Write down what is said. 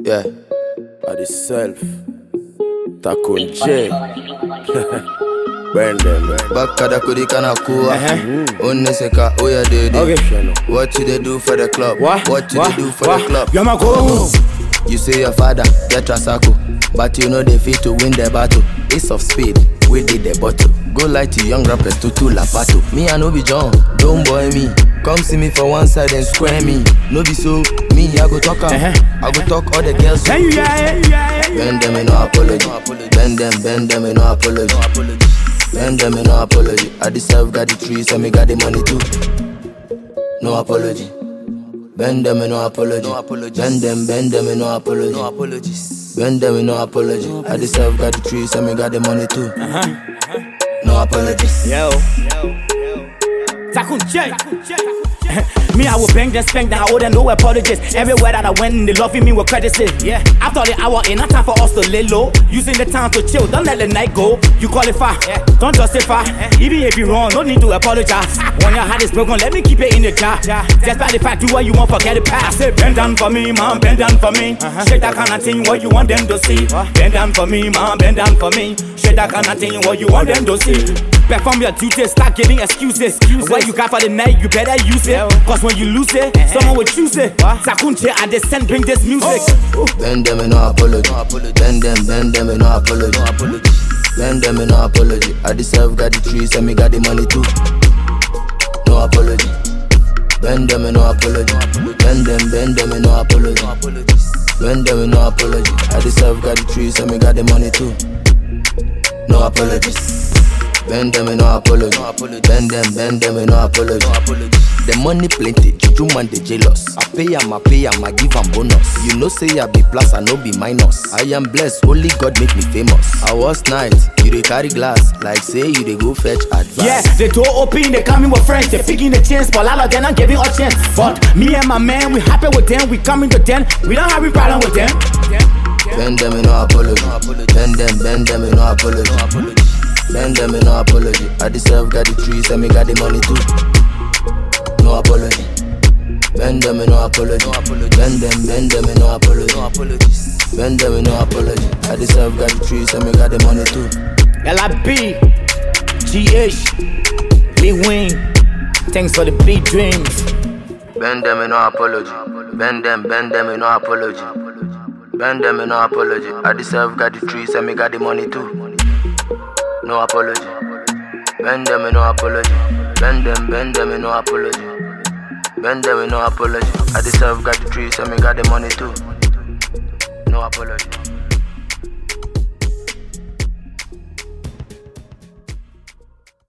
Yeah, by the self. Takun J. Burn them. Bakada kudi kana kuwa. Uniseka oya dede. What you they do for the club? What you they do for the club? You're my go. You say your father get Trasako, but you know they fit to win the battle. Ace of spade, we did the bottle. Go like to young rappers to Lapato. Me I no be John, don't boy me. Come see me for one side and square me. No be so, me I go talk I go talk all the girls. Bend them in no apology. Bend them in no apology. Bend them in no apology. I deserve got the trees and me got the money too. No apology. Bend them in no apology. Bend them in no apology. No apologies. Bend them in no apology. I deserve got the trees and me got the money too. No apologies. Yo. Takun J. Me, I will bang them, spank them, I owe them no apologies. Everywhere that I went, they loving me with credits. Yeah. After the hour, ain't not time for us to lay low. Using the time to chill, don't let the night go. You qualify, don't justify. Even if you're wrong, no need to apologize. When your heart is broken, let me keep it in the jar. Just by the fact, do what you want, forget the past. I say, bend down for me, man, bend down for me. Shake that kind of thing, what you want them to see. Bend down for me, man, bend down for me. Shake that kind of thing, what you want them to see. Perform your duties, start giving excuses. What you got for the night, you better use it. Cause when you lose it, someone will choose it. Takun J and the send bring this music. Bend them in no apology. Bend them in no apology. Bend them in no apology. I deserve got the trees and me got the money too. No apology. Bend them in no apology. Bend them in no apology. Bend them in no apology. I deserve got the trees and me got the money too. No apologies. Bend them in no apology. Bend them in no apology. The money plenty, juju man they jealous. I pay am, I give am bonus. You know say I be plus, I no be minus. I am blessed, only God make me famous. I was nice, you dey carry glass, like say you dey go fetch advice. Yeah, they door open, they coming with friends, they picking the chance, but all of them not giving a chance. But me and my man, we happy with them, we coming to them, we don't have a problem with them. Bend them in no apology. Bend them in no apology. Bend them in no apology. I deserve got the trees and me got the money too. No apology. Bend them in no apology. Bend them in no apology. Bend them in no apology. I deserve got the trees and me got the money too. LIB, GH, Lee Wing, thanks for the big dreams. Bend them in no apology. Bend them in no apology. Bend them in no apology. I deserve got the trees and me got the money too. No apology. Bend them in no apology. Bend them in no apology. Bend them in no apology. I deserve got the trees and me got the money too. No apology.